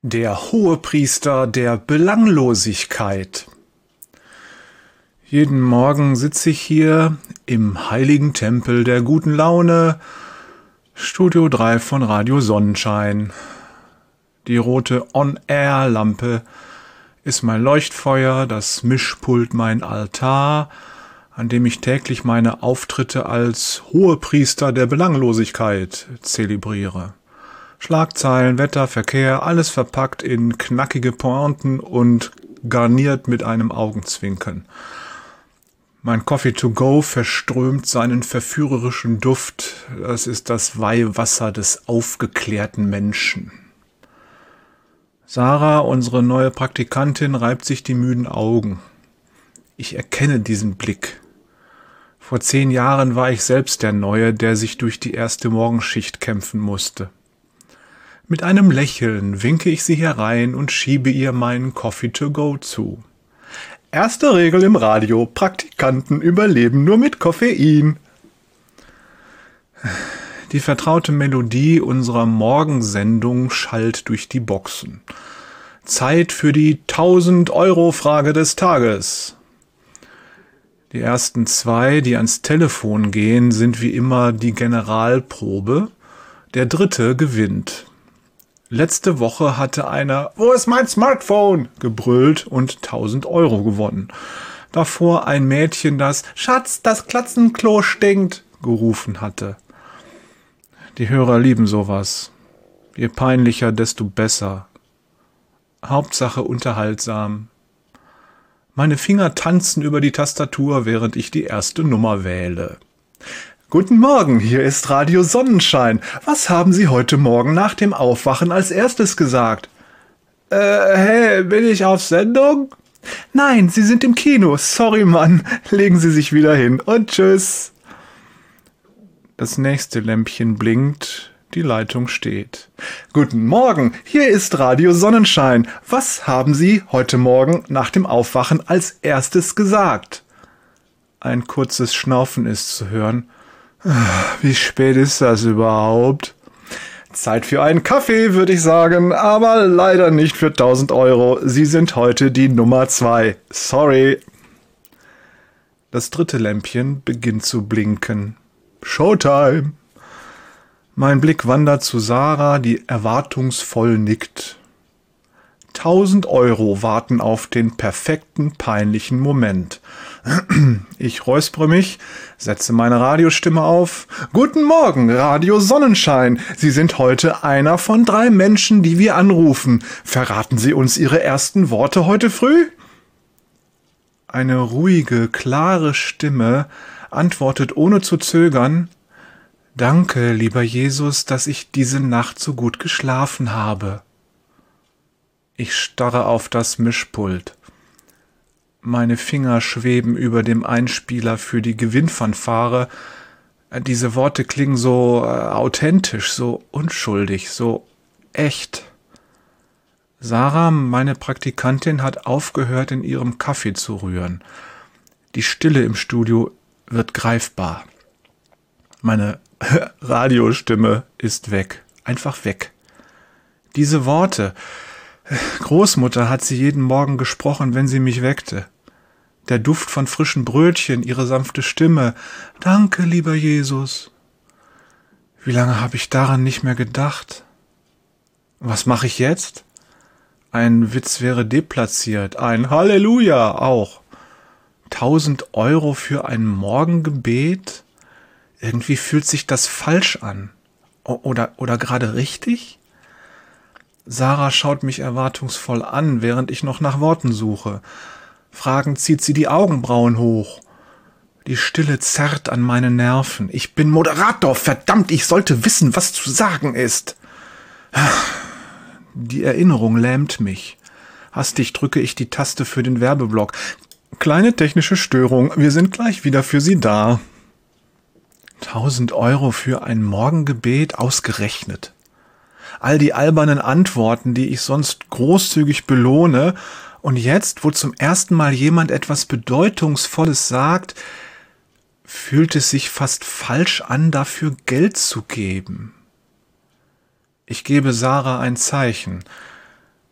Der Hohepriester der Belanglosigkeit. Jeden Morgen sitze ich hier im heiligen Tempel der guten Laune, Studio 3 von Radio Sonnenschein. Die rote On-Air-Lampe ist mein Leuchtfeuer, das Mischpult mein Altar, an dem ich täglich meine Auftritte als Hohepriester der Belanglosigkeit zelebriere. Schlagzeilen, Wetter, Verkehr, alles verpackt in knackige Pointen und garniert mit einem Augenzwinkern. Mein Coffee to go verströmt seinen verführerischen Duft. Das ist das Weihwasser des aufgeklärten Menschen. Sarah, unsere neue Praktikantin, reibt sich die müden Augen. Ich erkenne diesen Blick. Vor 10 Jahren war ich selbst der Neue, der sich durch die erste Morgenschicht kämpfen musste. Mit einem Lächeln winke ich sie herein und schiebe ihr meinen Coffee to go zu. Erste Regel im Radio: Praktikanten überleben nur mit Koffein. Die vertraute Melodie unserer Morgensendung schallt durch die Boxen. Zeit für die 1000-Euro-Frage des Tages. Die ersten 2, die ans Telefon gehen, sind wie immer die Generalprobe. Der dritte gewinnt. Letzte Woche hatte einer "Wo ist mein Smartphone?" gebrüllt und 1000 Euro gewonnen. Davor ein Mädchen, das "Schatz, das Katzenklo stinkt" gerufen hatte. Die Hörer lieben sowas. Je peinlicher, desto besser. Hauptsache unterhaltsam. Meine Finger tanzen über die Tastatur, während ich die erste Nummer wähle. Guten Morgen, hier ist Radio Sonnenschein. Was haben Sie heute Morgen nach dem Aufwachen als erstes gesagt? Hey, bin ich auf Sendung? Nein, Sie sind im Kino. Sorry, Mann. Legen Sie sich wieder hin und tschüss. Das nächste Lämpchen blinkt, die Leitung steht. Guten Morgen, hier ist Radio Sonnenschein. Was haben Sie heute Morgen nach dem Aufwachen als erstes gesagt? Ein kurzes Schnaufen ist zu hören. Wie spät ist das überhaupt? Zeit für einen Kaffee, würde ich sagen, aber leider nicht für 1000 Euro. Sie sind heute die Nummer 2. Sorry. Das dritte Lämpchen beginnt zu blinken. Showtime. Mein Blick wandert zu Sarah, die erwartungsvoll nickt. 1000 Euro warten auf den perfekten, peinlichen Moment. Ich räuspere mich, setze meine Radiostimme auf. Guten Morgen, Radio Sonnenschein. Sie sind heute einer von 3 Menschen, die wir anrufen. Verraten Sie uns Ihre ersten Worte heute früh? Eine ruhige, klare Stimme antwortet ohne zu zögern: Danke, lieber Jesus, dass ich diese Nacht so gut geschlafen habe. Ich starre auf das Mischpult. Meine Finger schweben über dem Einspieler für die Gewinnfanfare. Diese Worte klingen so authentisch, so unschuldig, so echt. Sarah, meine Praktikantin, hat aufgehört, in ihrem Kaffee zu rühren. Die Stille im Studio wird greifbar. Meine Radiostimme ist weg. Einfach weg. Diese Worte: Großmutter hat sie jeden Morgen gesprochen, wenn sie mich weckte. Der Duft von frischen Brötchen, ihre sanfte Stimme. Danke, lieber Jesus. Wie lange habe ich daran nicht mehr gedacht? Was mache ich jetzt? Ein Witz wäre deplatziert, ein Halleluja auch. 1000 Euro für ein Morgengebet? Irgendwie fühlt sich das falsch an. Oder gerade richtig? Sarah schaut mich erwartungsvoll an, während ich noch nach Worten suche. Fragend zieht sie die Augenbrauen hoch. Die Stille zerrt an meine Nerven. Ich bin Moderator, verdammt, ich sollte wissen, was zu sagen ist. Die Erinnerung lähmt mich. Hastig drücke ich die Taste für den Werbeblock. Kleine technische Störung, wir sind gleich wieder für Sie da. 1000 Euro für ein Morgengebet ausgerechnet. All die albernen Antworten, die ich sonst großzügig belohne, und jetzt, wo zum ersten Mal jemand etwas Bedeutungsvolles sagt, fühlt es sich fast falsch an, dafür Geld zu geben. Ich gebe Sarah ein Zeichen.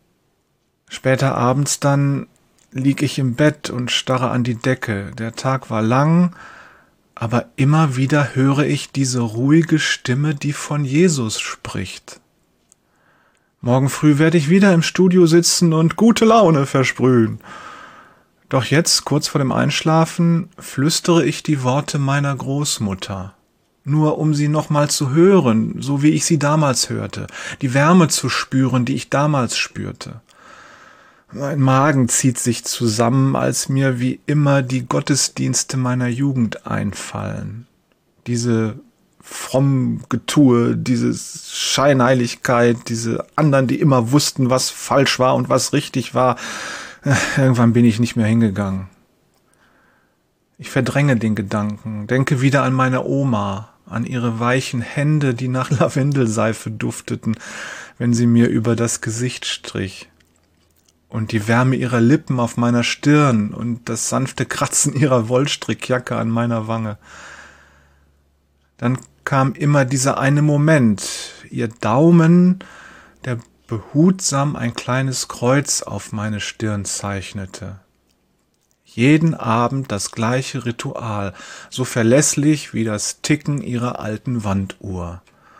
Später abends dann lieg ich im Bett und starre an die Decke. Der Tag war lang, aber immer wieder höre ich diese ruhige Stimme, die von Jesus spricht. Morgen früh werde ich wieder im Studio sitzen und gute Laune versprühen. Doch jetzt, kurz vor dem Einschlafen, flüstere ich die Worte meiner Großmutter. Nur um sie nochmal zu hören, so wie ich sie damals hörte, die Wärme zu spüren, die ich damals spürte. Mein Magen zieht sich zusammen, als mir wie immer die Gottesdienste meiner Jugend einfallen. Diese Frommgetue, diese Scheinheiligkeit, diese anderen, die immer wussten, was falsch war und was richtig war. Irgendwann bin ich nicht mehr hingegangen. Ich verdränge den Gedanken, denke wieder an meine Oma, an ihre weichen Hände, die nach Lavendelseife dufteten, wenn sie mir über das Gesicht strich. Und die Wärme ihrer Lippen auf meiner Stirn und das sanfte Kratzen ihrer Wollstrickjacke an meiner Wange. Dann kam immer dieser eine Moment, ihr Daumen, der behutsam ein kleines Kreuz auf meine Stirn zeichnete. Jeden Abend das gleiche Ritual, so verlässlich wie das Ticken ihrer alten Wanduhr.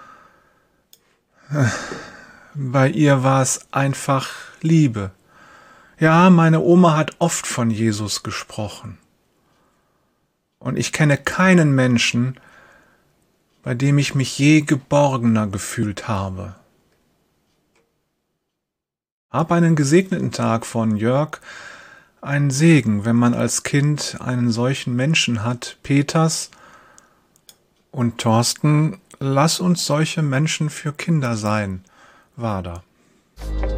Bei ihr war es einfach Liebe. Ja, meine Oma hat oft von Jesus gesprochen. Und ich kenne keinen Menschen, bei dem ich mich je geborgener gefühlt habe. Hab einen gesegneten Tag von Jörg. Ein Segen, wenn man als Kind einen solchen Menschen hat. Peters und Thorsten, lass uns solche Menschen für Kinder sein. Wader.